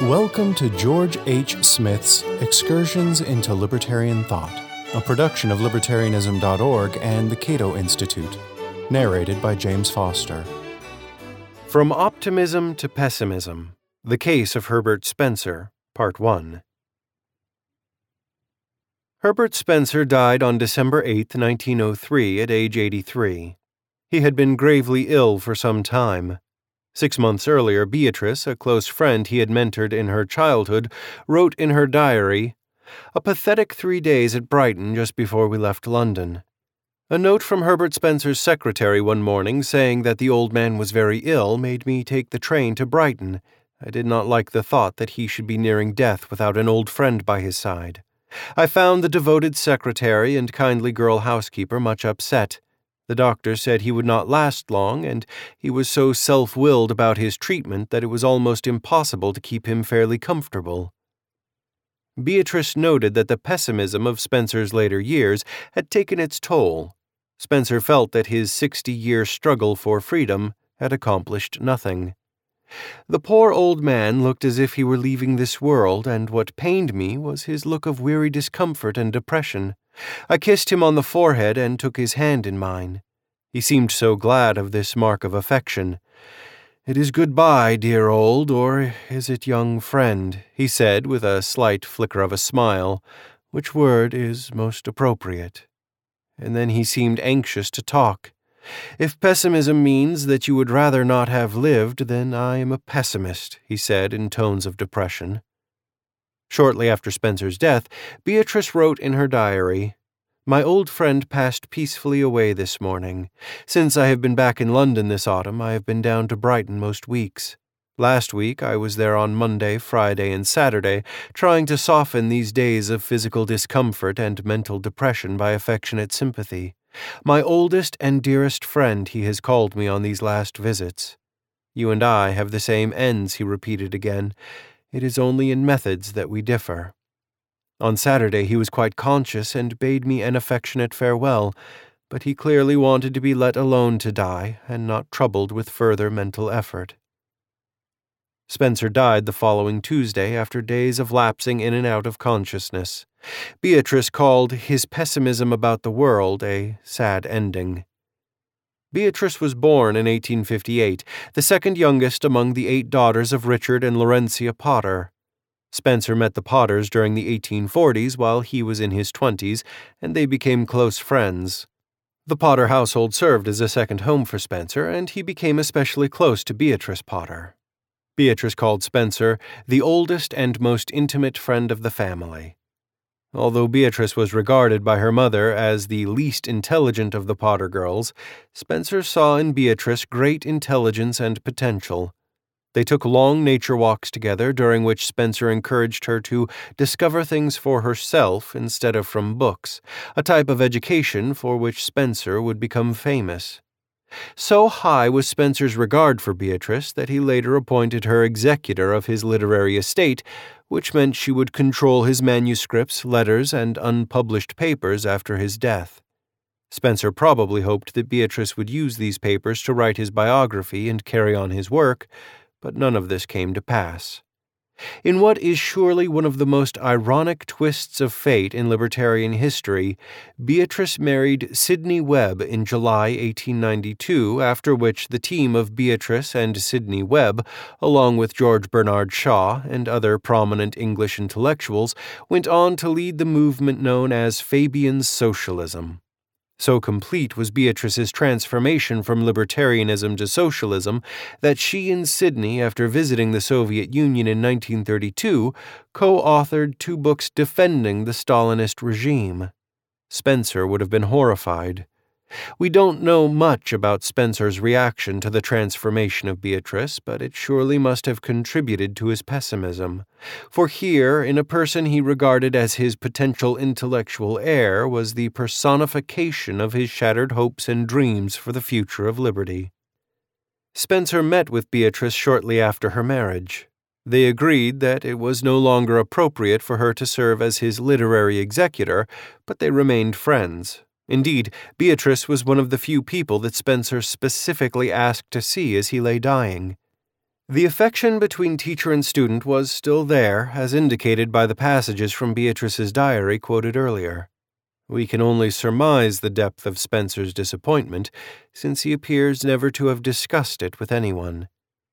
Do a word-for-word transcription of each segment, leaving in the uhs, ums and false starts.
Welcome to George H. Smith's Excursions into Libertarian Thought, a production of libertarianism dot org and the Cato Institute, narrated by James Foster. From Optimism to Pessimism, The Case of Herbert Spencer, Part one. Herbert Spencer died on December eighth, nineteen oh three, at age eighty-three. He had been gravely ill for some time. Six months earlier, Beatrice, a close friend he had mentored in her childhood, wrote in her diary, "A pathetic three days at Brighton just before we left London." A note from Herbert Spencer's secretary one morning saying that the old man was very ill made me take the train to Brighton. I did not like the thought that he should be nearing death without an old friend by his side. I found the devoted secretary and kindly girl housekeeper much upset. The doctor said he would not last long, and he was so self-willed about his treatment that it was almost impossible to keep him fairly comfortable. Beatrice noted that the pessimism of Spencer's later years had taken its toll. Spencer felt that his sixty-year struggle for freedom had accomplished nothing. The poor old man looked as if he were leaving this world, and what pained me was his look of weary discomfort and depression. I kissed him on the forehead and took his hand in mine. He seemed so glad of this mark of affection. "It is goodbye, dear old, or is it young friend?" he said with a slight flicker of a smile. "Which word is most appropriate?" And then he seemed anxious to talk. "If pessimism means that you would rather not have lived, then I am a pessimist," he said in tones of depression. Shortly after Spencer's death, Beatrice wrote in her diary, "My old friend passed peacefully away this morning. Since I have been back in London this autumn, I have been down to Brighton most weeks. Last week I was there on Monday, Friday, and Saturday, trying to soften these days of physical discomfort and mental depression by affectionate sympathy. My oldest and dearest friend, he has called me on these last visits. You and I have the same ends," he repeated again. "It is only in methods that we differ." On Saturday he was quite conscious and bade me an affectionate farewell, but he clearly wanted to be let alone to die and not troubled with further mental effort. Spencer died the following Tuesday after days of lapsing in and out of consciousness. Beatrice called his pessimism about the world a sad ending. Beatrice was born in eighteen fifty-eight, the second youngest among the eight daughters of Richard and Laurentia Potter. Spencer met the Potters during the eighteen forties while he was in his twenties, and they became close friends. The Potter household served as a second home for Spencer, and he became especially close to Beatrice Potter. Beatrice called Spencer the oldest and most intimate friend of the family. Although Beatrice was regarded by her mother as the least intelligent of the Potter girls, Spencer saw in Beatrice great intelligence and potential. They took long nature walks together, during which Spencer encouraged her to discover things for herself instead of from books, a type of education for which Spencer would become famous. So high was Spencer's regard for Beatrice that he later appointed her executor of his literary estate, which meant she would control his manuscripts, letters, and unpublished papers after his death. Spencer probably hoped that Beatrice would use these papers to write his biography and carry on his work, but none of this came to pass. In what is surely one of the most ironic twists of fate in libertarian history, Beatrice married Sidney Webb in July eighteen ninety-two, after which the team of Beatrice and Sidney Webb, along with George Bernard Shaw and other prominent English intellectuals, went on to lead the movement known as Fabian Socialism. So complete was Beatrice's transformation from libertarianism to socialism that she and Sidney, after visiting the Soviet Union in nineteen thirty-two, co-authored two books defending the Stalinist regime. Spencer would have been horrified. We don't know much about Spencer's reaction to the transformation of Beatrice, but it surely must have contributed to his pessimism. For here, in a person he regarded as his potential intellectual heir, was the personification of his shattered hopes and dreams for the future of liberty. Spencer met with Beatrice shortly after her marriage. They agreed that it was no longer appropriate for her to serve as his literary executor, but they remained friends. Indeed, Beatrice was one of the few people that Spencer specifically asked to see as he lay dying. The affection between teacher and student was still there, as indicated by the passages from Beatrice's diary quoted earlier. We can only surmise the depth of Spencer's disappointment, since he appears never to have discussed it with anyone.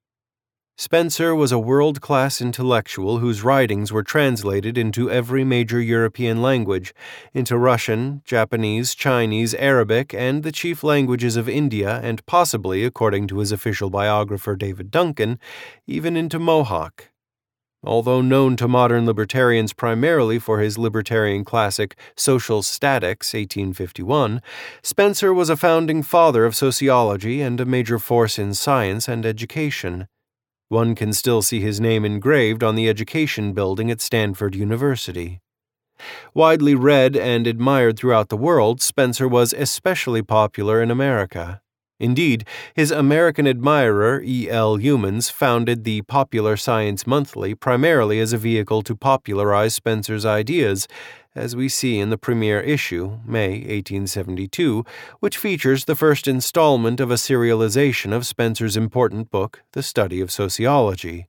Spencer was a world-class intellectual whose writings were translated into every major European language, into Russian, Japanese, Chinese, Arabic, and the chief languages of India, and possibly, according to his official biographer David Duncan, even into Mohawk. Although known to modern libertarians primarily for his libertarian classic Social Statics, eighteen fifty-one, Spencer was a founding father of sociology and a major force in science and education. One can still see his name engraved on the Education Building at Stanford University. Widely read and admired throughout the world, Spencer was especially popular in America. Indeed, his American admirer, E L Humans, founded the Popular Science Monthly primarily as a vehicle to popularize Spencer's ideas, as we see in the premiere issue, May eighteen seventy-two, which features the first installment of a serialization of Spencer's important book, The Study of Sociology.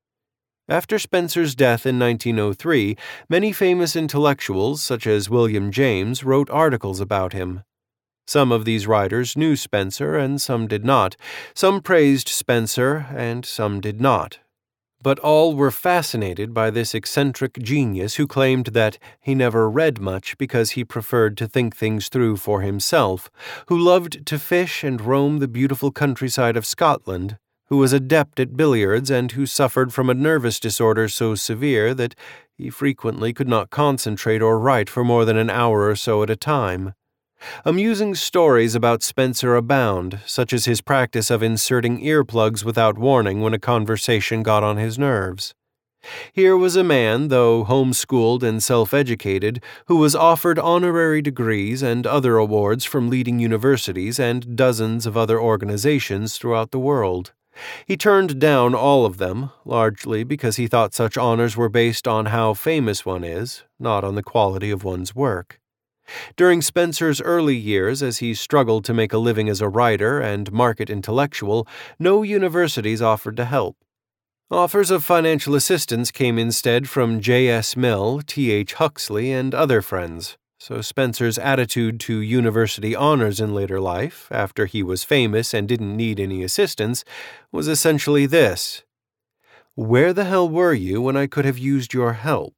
After Spencer's death in nineteen oh three, many famous intellectuals, such as William James, wrote articles about him. Some of these writers knew Spencer and some did not. Some praised Spencer and some did not. But all were fascinated by this eccentric genius who claimed that he never read much because he preferred to think things through for himself, who loved to fish and roam the beautiful countryside of Scotland, who was adept at billiards and who suffered from a nervous disorder so severe that he frequently could not concentrate or write for more than an hour or so at a time. Amusing stories about Spencer abound, such as his practice of inserting earplugs without warning when a conversation got on his nerves. Here was a man, though homeschooled and self-educated, who was offered honorary degrees and other awards from leading universities and dozens of other organizations throughout the world. He turned down all of them, largely because he thought such honors were based on how famous one is, not on the quality of one's work. During Spencer's early years, as he struggled to make a living as a writer and market intellectual, no universities offered to help. Offers of financial assistance came instead from J S Mill, T H Huxley, and other friends, so Spencer's attitude to university honors in later life, after he was famous and didn't need any assistance, was essentially this: "Where the hell were you when I could have used your help?"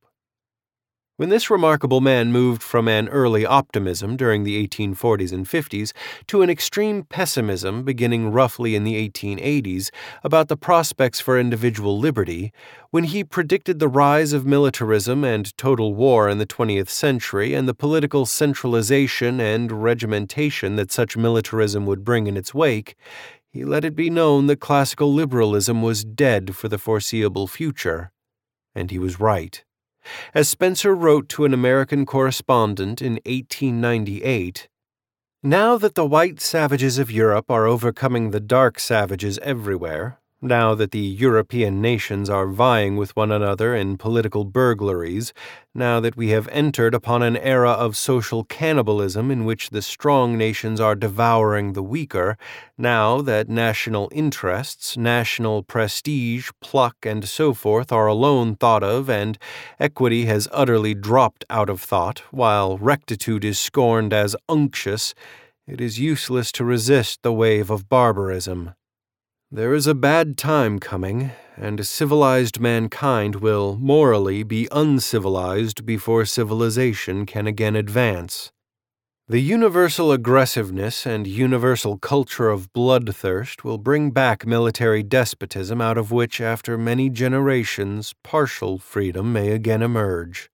When this remarkable man moved from an early optimism during the eighteen forties and fifties to an extreme pessimism beginning roughly in the eighteen eighties about the prospects for individual liberty, when he predicted the rise of militarism and total war in the twentieth century and the political centralization and regimentation that such militarism would bring in its wake, he let it be known that classical liberalism was dead for the foreseeable future. And he was right. As Spencer wrote to an American correspondent in eighteen ninety-eight, "Now that the white savages of Europe are overcoming the dark savages everywhere, now that the European nations are vying with one another in political burglaries, now that we have entered upon an era of social cannibalism in which the strong nations are devouring the weaker, now that national interests, national prestige, pluck, and so forth are alone thought of, and equity has utterly dropped out of thought, while rectitude is scorned as unctuous, it is useless to resist the wave of barbarism. There is a bad time coming, and civilized mankind will morally be uncivilized before civilization can again advance. The universal aggressiveness and universal culture of bloodthirst will bring back military despotism out of which, after many generations, partial freedom may again emerge."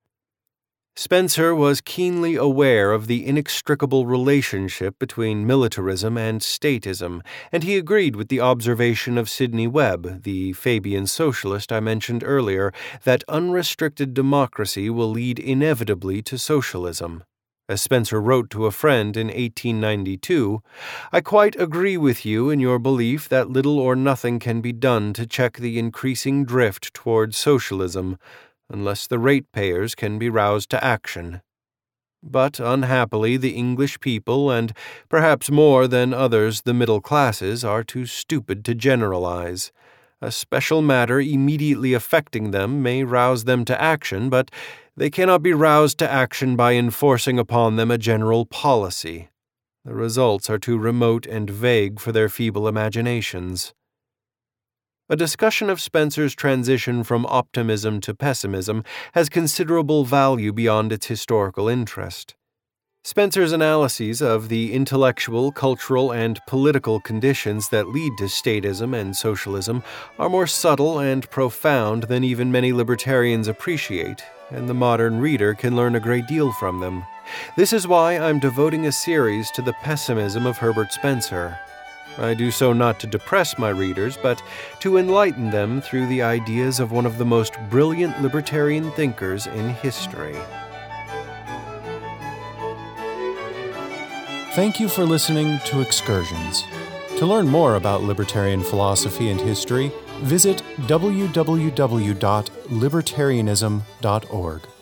Spencer was keenly aware of the inextricable relationship between militarism and statism, and he agreed with the observation of Sidney Webb, the Fabian socialist I mentioned earlier, that unrestricted democracy will lead inevitably to socialism. As Spencer wrote to a friend in eighteen ninety-two, "I quite agree with you in your belief that little or nothing can be done to check the increasing drift toward socialism, unless the ratepayers can be roused to action. But, unhappily, the English people, and perhaps more than others the middle classes, are too stupid to generalize. A special matter immediately affecting them may rouse them to action, but they cannot be roused to action by enforcing upon them a general policy. The results are too remote and vague for their feeble imaginations. A discussion of Spencer's transition from optimism to pessimism has considerable value beyond its historical interest. Spencer's analyses of the intellectual, cultural, and political conditions that lead to statism and socialism are more subtle and profound than even many libertarians appreciate, and the modern reader can learn a great deal from them. This is why I'm devoting a series to the pessimism of Herbert Spencer. I do so not to depress my readers, but to enlighten them through the ideas of one of the most brilliant libertarian thinkers in history. Thank you for listening to Excursions. To learn more about libertarian philosophy and history, visit w w w dot libertarianism dot org.